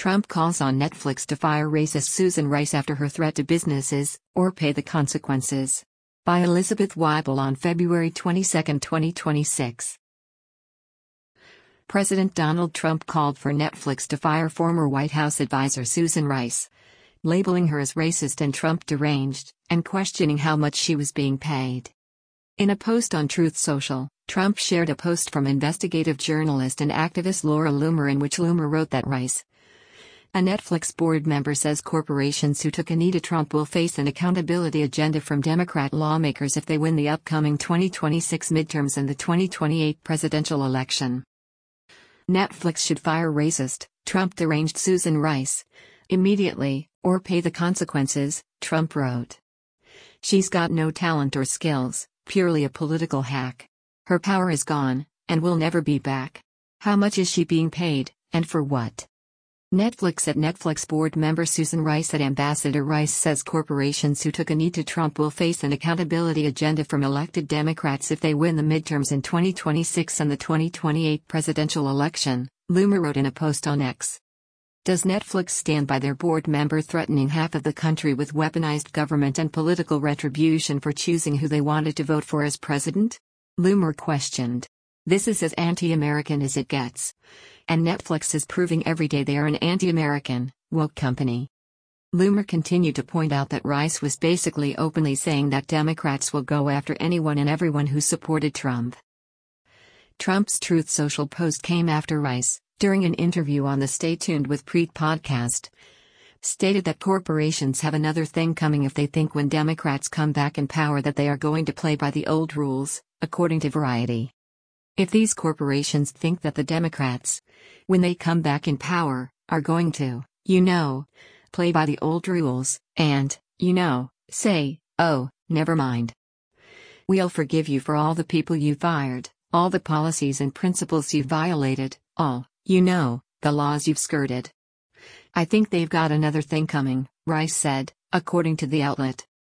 Trump calls on Netflix to fire racist Susan Rice after her threat to businesses, or pay the consequences. By Elizabeth Weibel on February 22, 2026. President Donald Trump called for Netflix to fire former White House advisor Susan Rice, labeling her as racist and Trump deranged, and questioning how much she was being paid. In a post on Truth Social, Trump shared a post from investigative journalist and activist Laura Loomer in which Loomer wrote that Rice, a Netflix board member, says corporations who took a knee to Trump will face an accountability agenda from Democrat lawmakers if they win the upcoming 2026 midterms and the 2028 presidential election. Netflix should fire racist, Trump deranged Susan Rice immediately, or pay the consequences, Trump wrote. She's got no talent or skills, purely a political hack. Her power is gone, and will never be back. How much is she being paid, and for what? Netflix board member Susan Rice at Ambassador Rice says corporations who took a knee to Trump will face an accountability agenda from elected Democrats if they win the midterms in 2026 and the 2028 presidential election, Loomer wrote in a post on X. Does Netflix stand by their board member threatening half of the country with weaponized government and political retribution for choosing who they wanted to vote for as president? Loomer questioned. This is as anti-American as it gets. And Netflix is proving every day they are an anti-American, woke company. Loomer continued to point out that Rice was basically openly saying that Democrats will go after anyone and everyone who supported Trump. Trump's Truth Social post came after Rice, during an interview on the Stay Tuned with Preet podcast, stated that corporations have another thing coming if they think when Democrats come back in power that they are going to play by the old rules, according to Variety. If these corporations think that the Democrats, when they come back in power, are going to, play by the old rules, and, say, oh, never mind. We'll forgive you for all the people you fired, all the policies and principles you violated, all, the laws you've skirted. I think they've got another thing coming, Rice said, according to the outlet.